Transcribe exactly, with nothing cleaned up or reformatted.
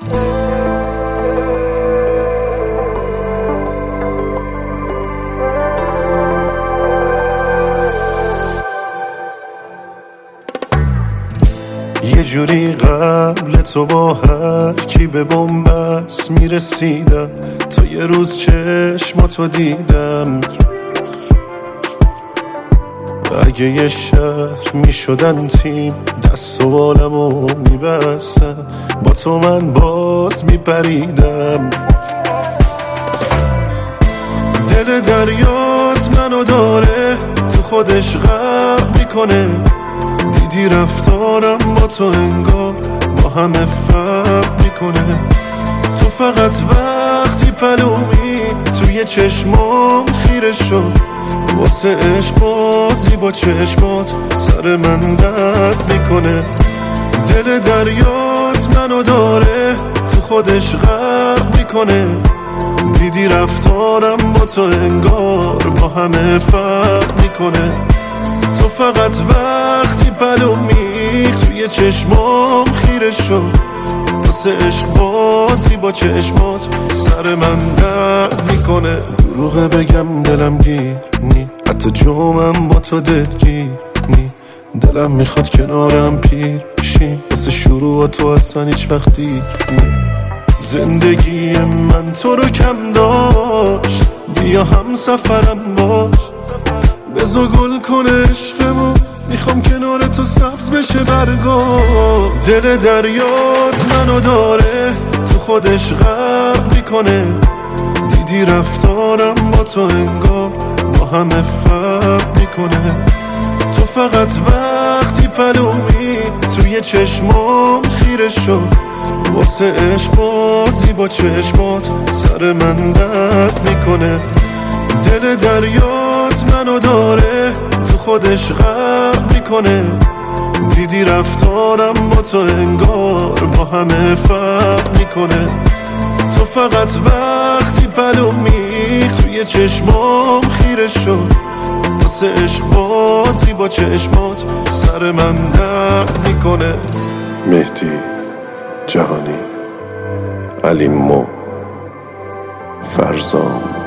یه جوری قبل تو با هر کی به بنبست میرسیدم، تا یه روز چشماتو دیدم. اگه یه شهر میشدن تیم، دست و بالمو میبستم، با تو من باز میپریدم. دل دریات منو داره تو خودش غرق میکنه، دیدی رفتارم با تو انگار با همه فرق میکنه. تو فقط وقتی پلومی توی چشمام خیره شد، واسه عشق بازی با چشمات سر من درد میکنه. دل دریات منو داره تو خودش غرق میکنه، دیدی رفتارم با تو انگار با همه فرق میکنه. تو فقط وقتی پلومی توی چشمام خیره شد، واسه عشق بازی با چشمات سر من درد میکنه. دروغه بگم دلم گیر نی، حتی جومم با تو دلگیر نی. دلم میخواد کنارم پیر شی، واسه شروع تو اصلا هیچ وقتی نی. زندگی من تو رو کم داشت، بیا هم سفرم باش، بزا گل کنه عشقمو، میخوام کنار تو سبز بشه برگا. دل دریات منو داره تو خودش غرق میکنه، دیدی رفتارم با تو انگار با همه فرق میکنه. تو فقط وقتی پلومی توی چشمام خیره شد، واسه عشق بازی با چشمات سر من درد میکنه. دل دریات منو داره تو خودش غرق میکنه، دیدی رفتارم با تو انگار با همه فرق میکنه. تو فقط وقتی پلومی توی چشمام خیره شد، واسه عشق بازی با چشمات سر من درد میکنه. مهدی جهانی، علی مو، فرزام